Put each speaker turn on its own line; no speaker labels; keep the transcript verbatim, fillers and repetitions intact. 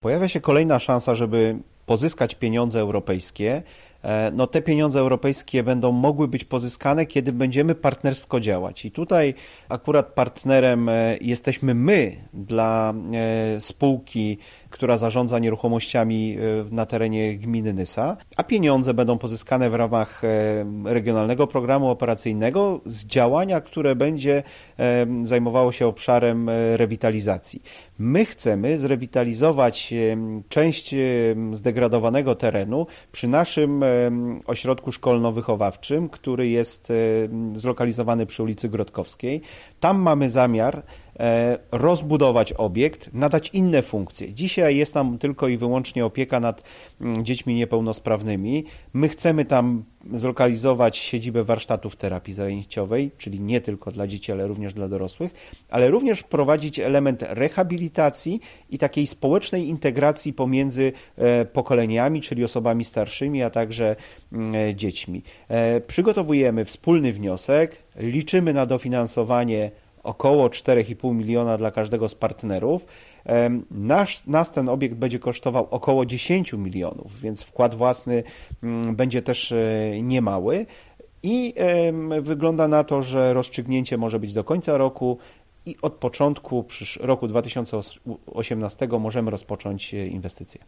Pojawia się kolejna szansa, żeby pozyskać pieniądze europejskie. No te pieniądze europejskie będą mogły być pozyskane, kiedy będziemy partnersko działać. I tutaj akurat partnerem jesteśmy my dla spółki, która zarządza nieruchomościami na terenie gminy Nysa, a pieniądze będą pozyskane w ramach regionalnego programu operacyjnego z działania, które będzie zajmowało się obszarem rewitalizacji. My chcemy zrewitalizować część zdegradowanego terenu przy naszym ośrodku szkolno-wychowawczym, który jest zlokalizowany przy ulicy Grodkowskiej. Tam mamy zamiar rozbudować obiekt, nadać inne funkcje. Dzisiaj jest tam tylko i wyłącznie opieka nad dziećmi niepełnosprawnymi. My chcemy tam zlokalizować siedzibę warsztatów terapii zajęciowej, czyli nie tylko dla dzieci, ale również dla dorosłych, ale również wprowadzić element rehabilitacji i takiej społecznej integracji pomiędzy pokoleniami, czyli osobami starszymi, a także dziećmi. Przygotowujemy wspólny wniosek, liczymy na dofinansowanie około cztery i pół miliona dla każdego z partnerów. Nasz, nas ten obiekt będzie kosztował około dziesięć milionów, więc wkład własny będzie też niemały i wygląda na to, że rozstrzygnięcie może być do końca roku i od początku roku dwa tysiące osiemnastego możemy rozpocząć inwestycje.